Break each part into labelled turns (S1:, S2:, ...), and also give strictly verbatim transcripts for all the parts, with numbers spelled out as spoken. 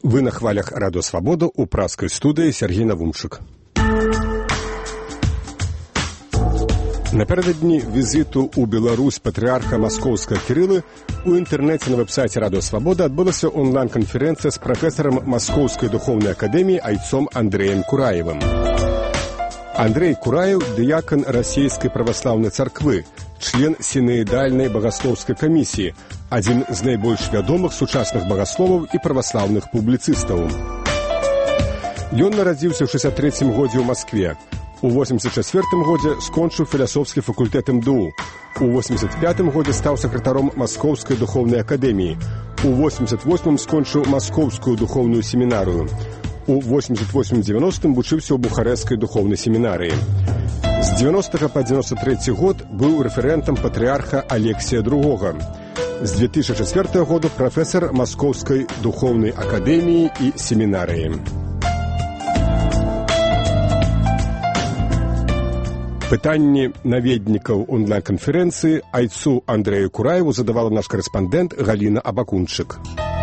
S1: Вы на хвалях Радио Свобода, у праской студии Сергей Навумчик. Напередодні візиту у Білорусь патріарха Московського Кирили у інтернеті на веб-сайті Радіо Свобода відбулася онлайн-конференція з професором Московської духовної академії Айцом Андреем Кураєвим. Андрей Кураев – диакон Российской Православной Церкви, член синеидальной богословской комиссии, один з найбольш вядомых сучасных богословаў і праваслаўных публіцыстаў. Ён нарадзіўся ў шэсцьдзесят трэцім годзе ў Маскве. У восемьдесят четвёртым годзе скончыў філасофскі факультэт эм дэ у. У восемьдесят пятым годзе стаў сакратаром Московской духовной академии. У восемьдесят восьмым скончыў Московскую духовную семінарыю. У восемьдесят восьмым девяностым вучыўся ў Бухарэцкай духовнай семінарыі. З девяностага па девяносто трэці год быў рэферэнтам патрыарха Алексія другога. З две тысячи четвёртага года прафесар Московской духовной академии и семинарии. Пытанні наведнікаў онлайн-конференции Айцу Андрею Кураеву задавала наш корреспондент Галина Абакунчик.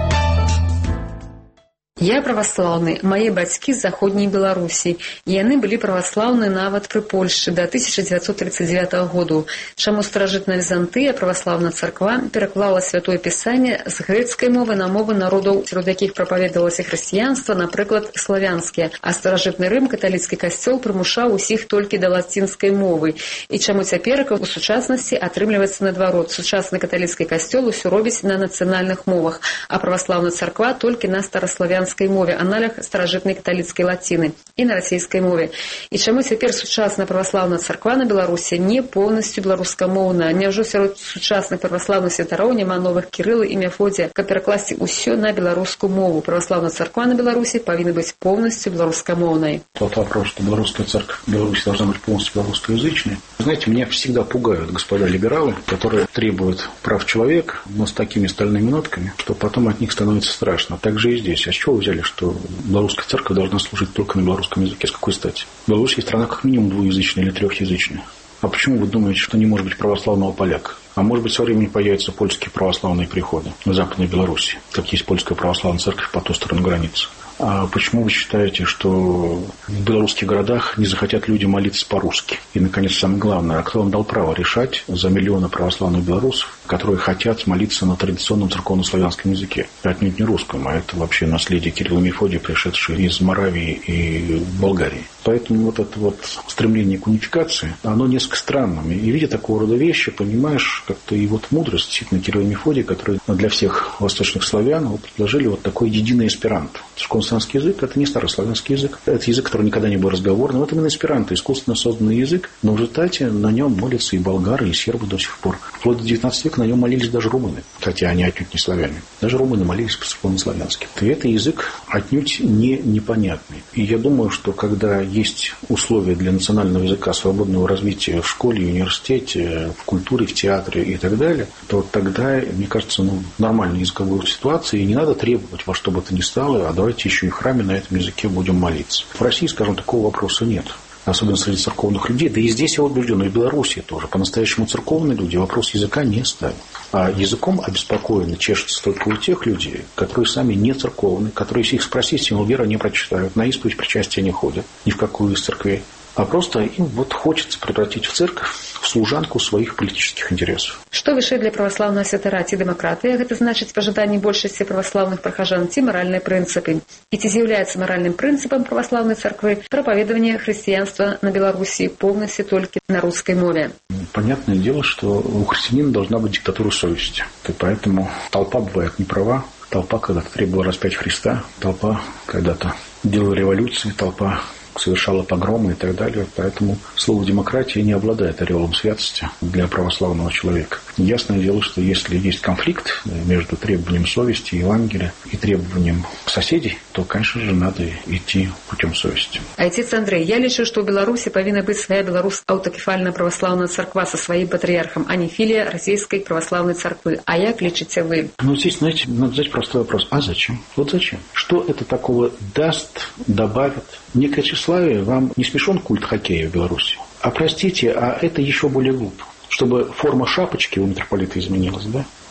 S2: Я праваслаўны, мае бацькі з заходняй Беларусі. Яны былі праваслаўны нават пры Польшчы да тысяча девятьсот тридцать девятого году. Чаму старажытная Візантыя, праваслаўная царква, пераклала святое пісанне з грэцкай мовы на мовы народаў, сярод якіх прапаведавалася хрысціянства, напрыклад, славянскія, а старажытны Рым, каталіцкі касцёл, прымушаў усіх толькі да лацінскай мовы. І чаму цяперака у сучаснасці атрымліваецца наадварот. Сучасны каталіцкі касцёл усё робіць на нацыянальных мовах, а праваслаўная царква толькі на стараславянскай мове, аналог старажытнай каталіцкай лаціны, і на расійскай мове. І чаму цяпер сучасная праваслаўная царква на Беларусі не поўнасцю беларускамоўная? Няўжо сярод сучасных праваслаўных святароў няма новых Кірыла і Мефодія, каб перакласці ўсё на беларускую мову? Праваслаўная царква на Беларусі павінна быць поўнасцю беларускамоўнай.
S3: Тот вопрос, что белорусская церковь в Беларуси должна быть полностью белорусскоязычной. Знаете, меня всегда пугают господа либералы, которые требуют прав человека, но с такими стальными нотками, что потом от них становится страшно. Так же и здесь. А с чего вы взяли, что белорусская церковь должна служить только на белорусском языке? С какой стати? В Беларуси есть страна как минимум двуязычная или трехязычная. А почему вы думаете, что не может быть православного поляка? А может быть, со временем появятся польские православные приходы в Западной Беларуси, как есть польская православная церковь по ту сторону границы? А почему вы считаете, что в белорусских городах не захотят люди молиться по-русски? И, наконец, самое главное, а кто вам дал право решать за миллионы православных белорусов, которые хотят молиться на традиционном церковно-славянском языке? Отнюдь не русском, а это вообще наследие Кирилла и Мефодия, пришедшие из Моравии и Болгарии. Поэтому вот это вот стремление к унификации, оно несколько странным. И видя такого рода вещи, понимаешь, как-то и вот мудрость действительно Кирилла и Мефодия, которые для всех восточных славян вот предложили вот такой единый эсперанто. Церковно-славянский язык – это не старославянский язык. Это язык, который никогда не был разговорным. Это именно эсперанто, искусственно созданный язык. Но в результате на нем молятся и болгары, и сербы до сих пор. Вплоть до девятнадцатого века на нем молились даже румыны. Хотя они отнюдь не славяне. Даже румыны молились по-церковно-славянски. И это язык отнюдь не непонятный. И я думаю, что когда есть условия для национального языка, свободного развития в школе, в университете, в культуре, в театре и так далее, то тогда, мне кажется, ну, нормальной языковой ситуации, и не надо требовать во что бы то ни стало, а давайте еще и в храме на этом языке будем молиться. В России, скажем, такого вопроса нет. Особенно среди церковных людей. Да и здесь я убежден, и в Беларуси тоже. По-настоящему церковные люди вопрос языка не ставят. А языком обеспокоенно чешется только у тех людей, которые сами не церковные, которые, если их спросить, символ веры не прочитают, на исповедь причастия не ходят, ни в какую из церквей. А просто им вот хочется превратить в церковь в служанку своих политических интересов.
S2: Што вышэй для праваслаўнага святара, ці дэмакратыя? Гэта значыць пажаданні большасці праваслаўных прахажан ці маральныя прынцыпы? І ці з'яўляецца маральным прынцыпам праваслаўнай царквы прапаведаванне хрысціянства на Беларусі полностью только на русской мове?
S3: Понятное дело, что у христианина должна быть диктатура совести. И поэтому толпа бывает не права. Толпа когда-то требовала распять Христа. Толпа когда-то делала революции. Толпа совершала погромы и так далее. Поэтому слово «демократия» не обладает ореолом святости для православного человека. Ясное дело, что если есть конфликт между требованием совести, Евангелия и требованием соседей, то, конечно же, надо идти путем совести.
S2: Отец Андрей, я лічу, что в Беларуси повинна быть своя белорус-аутокефальная православная церква со своим патриархом, а не филия российской православной церкви. А як лечите вы?
S3: Ну, здесь, знаете, надо задать простой вопрос. А зачем? Вот зачем? Что это такого даст, добавит? Некое тщеславие. Вам не смешон культ хоккея в Беларуси? А простите, а это еще более глупо. Чтобы форма шапочки у митрополита изменилась, да?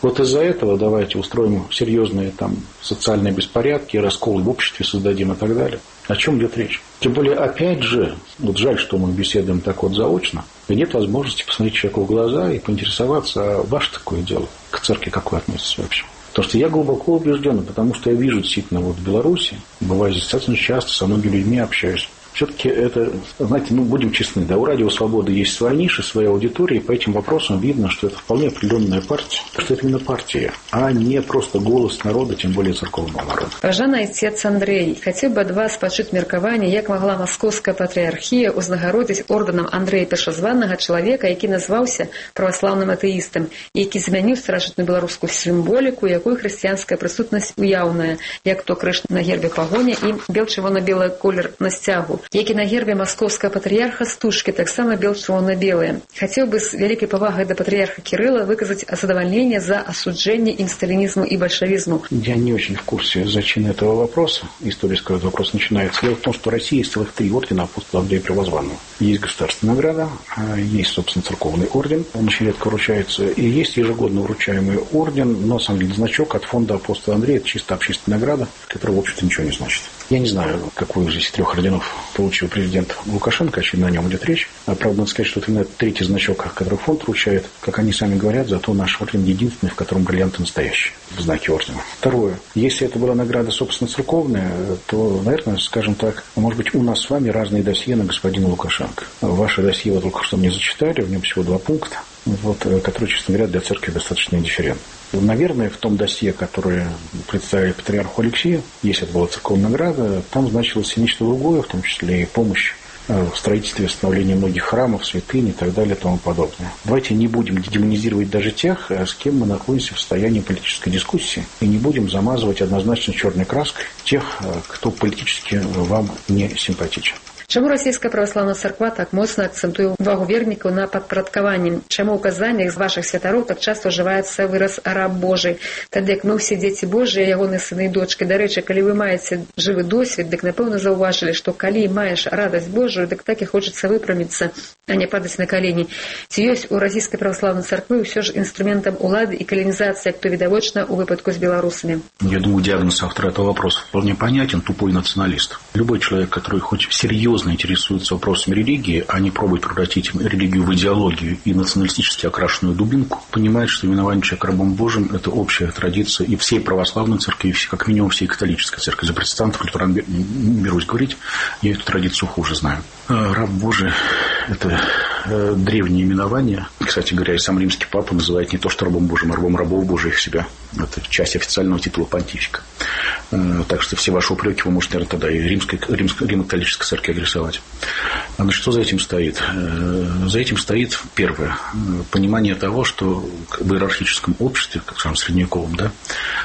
S3: Вот из-за этого давайте устроим серьезные там социальные беспорядки, расколы в обществе создадим и так далее. О чем идет речь? Тем более, опять же, вот жаль, что мы беседуем так вот заочно, и нет возможности посмотреть человеку в глаза и поинтересоваться, а ваше такое дело, к церкви как вы относитесь вообще. Потому что я глубоко убежден, потому что я вижу действительно вот в Беларуси, бываю здесь достаточно часто, со многими людьми общаюсь. Все-таки это, знаете, ну, будем честны, да, у Радио Свободы есть своя ниша, своя аудитория, и по этим вопросам видно, что это вполне определенная партия, что это именно партия, а не просто голос народа, тем более церковного народа.
S2: Пажаны отец Андрей, хотел бы от вас почуть меркаванне, як могла Московская патриархия узнагародзіць орденом Андрея Першазванного человека, який назвался православным атеистом, и який заменил старожитную белорусскую символику, якую христианская присутность уявная, як то крыш на гербе погоня и бел-червоно-белый колер на стягу. Які на гербе Московского патриарха стужки таксама бел-чырвона-белыя. Хотел бы с великой повагой до патриарха Кирилла выказать задовольнение за осуждение им сталинизму и большевизму.
S3: Я не очень в курсе зачин этого вопроса. История, с которой вопрос начинается. Дело в том, что в России есть целых три ордена апостола Андрея Первозванного. Есть государственная награда, есть, собственно, церковный орден, он очень редко вручается, и есть ежегодно вручаемый орден, но, на самом деле, значок от фонда апостола Андрея, это чисто общественная награда, которая, в общем-то, ничего не значит. Я не знаю, какой из этих трех орденов получил президент Лукашенко, очевидно, о нем идет речь. А, правда, надо сказать, что это именно третий значок, который фонд вручает, как они сами говорят, зато наш орден единственный, в котором бриллианты настоящие, в знаке ордена. Второе. Если это была награда, собственно, церковная, то, наверное, скажем так, может быть, у нас с вами разные досье на господина Лукашенко. Ваше досье вы только что мне зачитали, в нем всего два пункта, вот, которые, честно говоря, для церкви достаточно индифферентны. Наверное, в том досье, которое представили патриарху Алексею, если это была церковная награда, там значилось и нечто другое, в том числе и помощь в строительстве, восстановлении многих храмов, святынь и так далее и тому подобное. Давайте не будем демонизировать даже тех, с кем мы находимся в состоянии политической дискуссии, и не будем замазывать однозначно черной краской тех, кто политически вам не симпатичен.
S2: Чаму расійская православная церква так моцна акцентуе увагу вернікаў на падпарадкаванні? Чаму ў казаннях з вашых святароў так часто ўжываецца выраз «раб Божий», тады як мы ўсе дзеці Божыя, ягоныя сыны і дочкі? Дарэчы, калі вы маеце жывы досвед, дык напэўна заўважылі, што калі маеш радасць Божую, дык так і хочацца выпраміцца, а не падаць на калені. Ці ёсць у расійскай православнай церквы ўсё ж інструментам улады і каланізацыя, як то відавочна ў выпадку з беларусамі?
S3: Я думаю, диагноз автора этого вопроса вполне понятен. Тупой националист. Любой человек, который хоть серьезно интересуется вопросами религии, а не пробует превратить религию в идеологию и националистически окрашенную дубинку, понимает, что именование человека рабом Божьим – это общая традиция и всей православной церкви, и как минимум всей католической церкви. За протестантов, которым берусь говорить, я эту традицию хуже знаю. Раб Божий – это древнее именование. Кстати говоря, и сам римский папа называет не то что рабом Божьим, а рабом рабов Божьих себя. Это часть официального титула понтифика. Так что все ваши упреки вы можете, наверное, тогда и римской, римской, римо-католической церкви адресовать. А что за этим стоит? За этим стоит, первое, понимание того, что в иерархическом обществе, как в средневековом, да,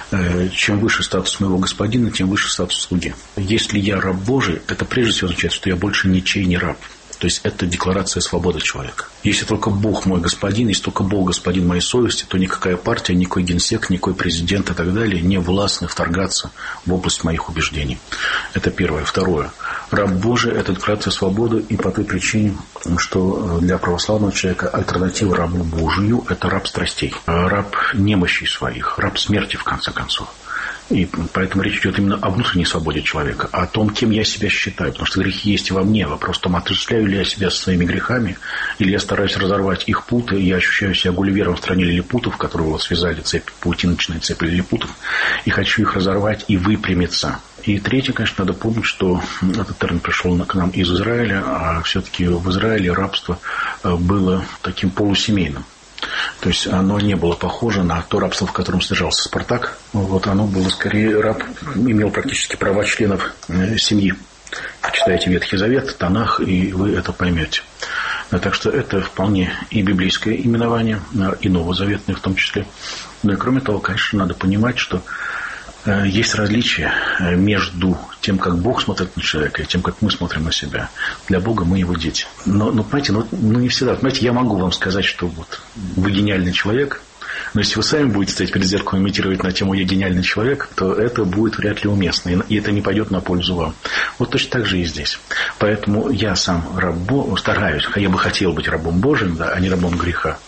S3: чем выше статус моего господина, тем выше статус слуги. Если я раб Божий, это прежде всего означает, что я больше ничей не раб. То есть это декларация свободы человека. Если только Бог мой господин, если только Бог господин моей совести, то никакая партия, никакой генсек, никакой президент и так далее не властны вторгаться в область моих убеждений. Это первое. Второе. Раб Божий – это декларация свободы, и по той причине, что для православного человека альтернатива рабу Божию – это раб страстей, раб немощей своих, раб смерти, в конце концов. И поэтому речь идет именно о внутренней свободе человека, о том, кем я себя считаю. Потому что грехи есть и во мне. Вопрос в том, отождествляю ли я себя со своими грехами, или я стараюсь разорвать их путы, и я ощущаю себя гулливером в стране лилипутов, которые вот связали цепь, паутиночная цепь лилипутов, и хочу их разорвать и выпрямиться. И третье, конечно, надо помнить, что этот термин пришел к нам из Израиля, а все-таки в Израиле рабство было таким полусемейным. То есть оно не было похоже на то рабство, в котором содержался Спартак. Вот оно было скорее, раб имел практически права членов семьи. Читайте Ветхий Завет, Танах, и вы это поймете. Так что это вполне и библейское именование, и новозаветное в том числе. Ну и кроме того, конечно, надо понимать, что есть различия между тем, как Бог смотрит на человека, и тем, как мы смотрим на себя. Для Бога мы его дети. Но, но понимаете, ну, ну не всегда. Понимаете, я могу вам сказать, что вот вы гениальный человек, но если вы сами будете стоять перед зеркалом и имитировать на тему «я гениальный человек», то это будет вряд ли уместно, и это не пойдет на пользу вам. Вот точно так же и здесь. Поэтому я сам раб Божий, стараюсь, я бы хотел быть рабом Божьим, да, а не рабом греха.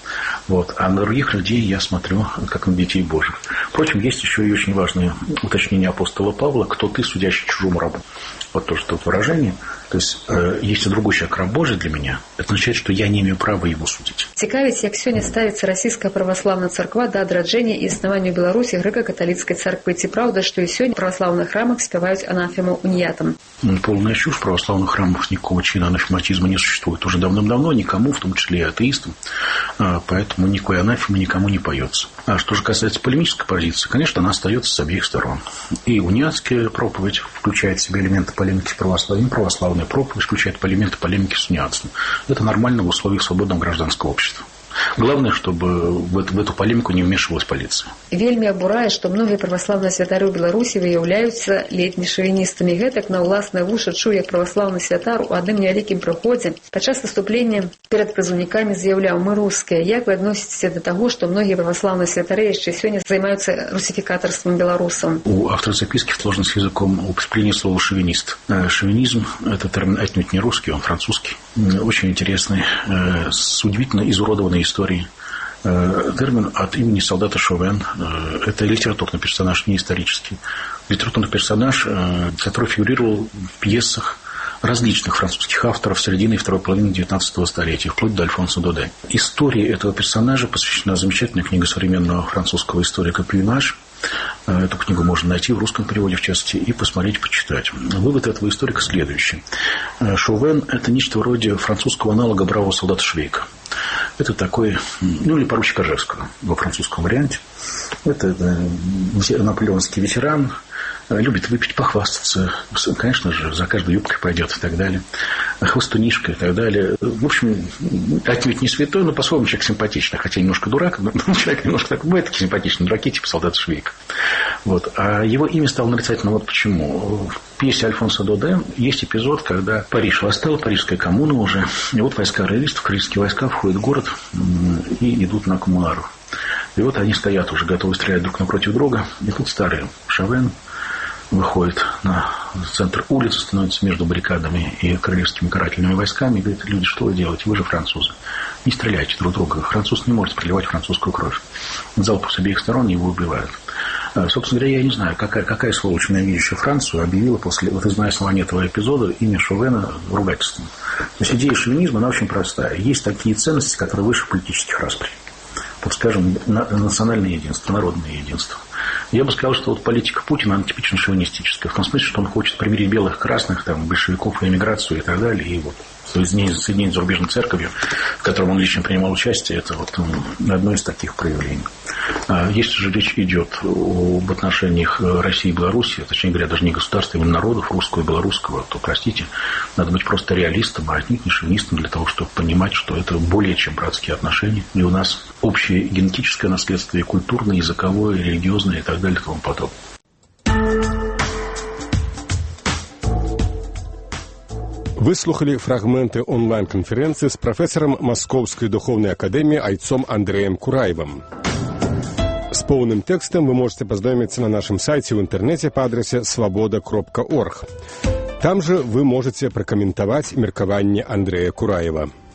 S3: Вот. А на других людей я смотрю, как на детей Божьих. Впрочем, есть еще и очень важное уточнение апостола Павла: «Кто ты, судящий чужому рабу?» Вот тоже тут выражение. То есть, э, если другой человек раб Божий для меня, это означает, что я не имею права его судить.
S2: Цікавіць, як сёння ставіцца расійская праваслаўная царква да адраджэння і існавання ў Беларусі грэка-каталіцкай царквы. Ці праўда, што і сёння ў праваслаўных храмах спяваюць анафему уніятам?
S3: Полная чушь. В православных храмах никакого чина анафематизма не существует уже давным-давно, никому, в том числе и атеистам. Поэтому никакой анафемы никому не поется. А что же касается полемической позиции, конечно, она остается с обеих сторон. И униатская проповедь включает в себя элементы полемики с православием, православная проповедь включает элементы полемики с униатством. Это нормально в условиях свободного гражданского общества. Главное, чтобы в эту, в эту полемику не вмешивалась полиция.
S2: Вельмі абурае, што многія праваслаўныя святары ў Беларусі выяўляюцца ледзьмі шавіністамі. Гэтак на ўласныя вушы чуў, як праваслаўны святар у адным невялікім прыходзе падчас выступлення перад прызыўнікамі заяўляў: «Мы рускія». Як вы адносіцеся да таго, што многія праваслаўныя святары яшчэ сёння займаюцца русификаторством белорусам?
S3: У автора записки в сложности с языком употребление слова «шовинист». Шовинизм – это термин отнюдь не русский, он французский. Очень интересный, с удивительно изуродованной историей. Термин от имени солдата Шовен. Это литературный персонаж, не исторический. Литературный персонаж, который фигурировал в пьесах различных французских авторов середины и второй половины девятнадцатого столетия, вплоть до Альфонса Доде. Истории этого персонажа посвящена замечательная книга современного французского историка Пюйнаш. Эту книгу можно найти в русском переводе, в частности, и посмотреть, почитать. Вывод этого историка следующий. Шовен – это нечто вроде французского аналога бравого солдата Швейка. Это такой, ну или поручик Ижевского во французском варианте. Это наполеонский ветеран, любит выпить, похвастаться. Конечно же, за каждой юбкой пойдет и так далее. Хвостунишка и так далее. В общем, отнюдь не святой, но по-своему человек симпатичный. Хотя немножко дурак, но человек немножко такой, бывает такие симпатичные дураки, типа солдата Швейка. Вот. А его имя стало нарицательным вот почему. В пьесе Альфонса Доде есть эпизод, когда Париж восстал, парижская коммуна уже. И вот войска роялистов, корейские войска входят в город и идут на коммунару. И вот они стоят уже, готовы стрелять друг напротив друга. И тут старый Шовен выходит на центр улицы, становится между баррикадами и королевскими карательными войсками и говорит: люди, что вы делаете? Вы же французы. Не стреляйте друг друга. Француз не может проливать французскую кровь. Залпы с обеих сторон его убивают. Собственно говоря, я не знаю, какая, какая сволочь, ненавидящая Францию, объявила после, вот из-за основания этого эпизода, имя Шовена ругательством. То есть идея шовинизма, она очень простая. Есть такие ценности, которые выше политических расприй. Вот, скажем, национальное единство, народное единство. Я бы сказал, что вот политика Путина, она типично шовинистическая. В том смысле, что он хочет примирить белых, красных, там, большевиков и эмиграцию и так далее. И вот соединение, соединение с зарубежной церковью, в котором он лично принимал участие, это вот одно из таких проявлений. Если же речь идет об отношениях России и Беларуси, точнее говоря, даже не государства, а именно народов, русского и белорусского, то, простите, надо быть просто реалистом, а отнюдь не шовинистом для того, чтобы понимать, что это более чем братские отношения. И у нас общее генетическое наследство, и культурное, и языковое, и религиозное, и так далее, и тому подобное.
S1: Выслухали фрагменты онлайн-конференции с профессором Московской духовной академии Айцом Андреем Кураевым. С полным текстом вы можете познакомиться на нашем сайте в интернете по адресе свобода кропка орг. Там же вы можете прокомментовать меркование Андрея Кураева.